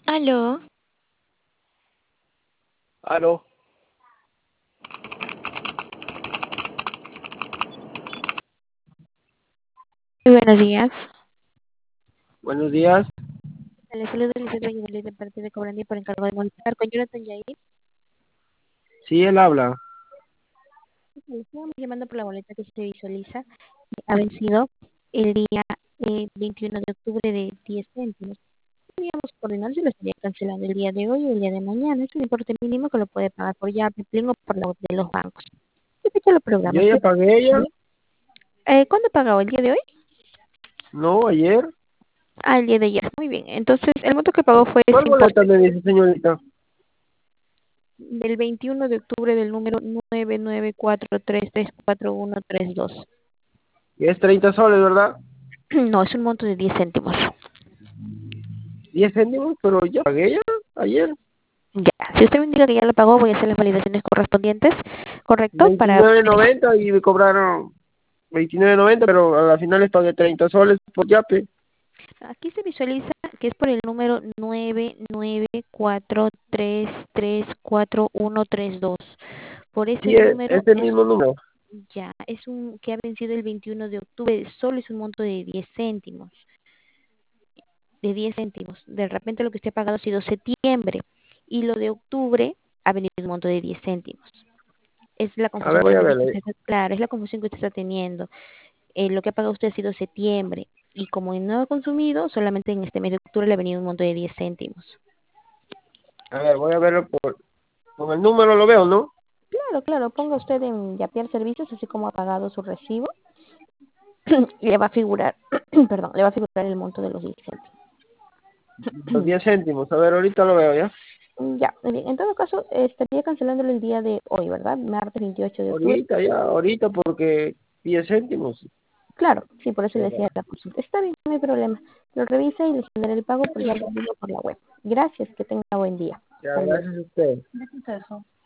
Aló, Aló, muy buenos días. buenos días. Les saludo Elizabeth Valladolid de parte de Cobrandi por encargo de modificar con Jonathan Yair. Sí, él habla. Le estamos llamando por la boleta que se visualiza que ha vencido el día 21 de octubre de 10 céntimos. Queríamos coordinar si lo estaría cancelando el día de hoy o el día de mañana. Es un importe mínimo que lo puede pagar por llave, Plin o por la web de los bancos. ¿Qué fecha lo programa? Yo ya pagué ella. ¿Cuándo pagó? ¿El día de hoy? No, ayer. Ah, el día de ayer. Muy bien. Entonces, el monto que pagó fue ¿Cuál ese boleta importe me dice, señorita? del 21 de octubre del número 994334132. Que es 30 soles, ¿verdad? No, es un monto de 10 céntimos. 10 céntimos, pero ya pagué ella ayer. Ya, si usted me indica que ya lo pagó, voy a hacer las validaciones correspondientes, ¿correcto? Para 29.90 y me cobraron 29.90, pero a la final les pagué 30 soles por yape. aquí se visualiza que es por el número 994334132. Por ese Sí, es número el es mismo número. ya, es un que ha vencido el 21 de octubre, solo es un monto de 10 céntimos. De 10 céntimos. De repente lo que usted ha pagado ha sido septiembre y lo de octubre ha venido un monto de 10 céntimos. Es la A confusión ver, que voy a me dice que verlo. usted está, claro, es la confusión que usted está teniendo. Lo que ha pagado usted ha sido septiembre y como no ha consumido, solamente en este mes de octubre le ha venido un monto de 10 céntimos. A ver, voy a verlo con el número, lo veo, ¿no? Claro, claro, ponga usted en Yapear Servicios, así como ha pagado su recibo, y le va a figurar, perdón, le va a figurar el monto de los 10 Los céntimos. 10 céntimos. A ver, ahorita lo veo, ¿ya? Ya, muy bien. En todo caso, estaría cancelándolo el día de hoy, ¿verdad? Martes 28 de octubre. Ahorita, ya, ahorita, porque 10 céntimos. Claro, sí, por eso le decía Ya, la consulta. Está bien, no hay problema. Lo revisa y le genera el pago por ya por la web. Gracias, que tenga buen día. ya, Hasta luego. gracias a usted.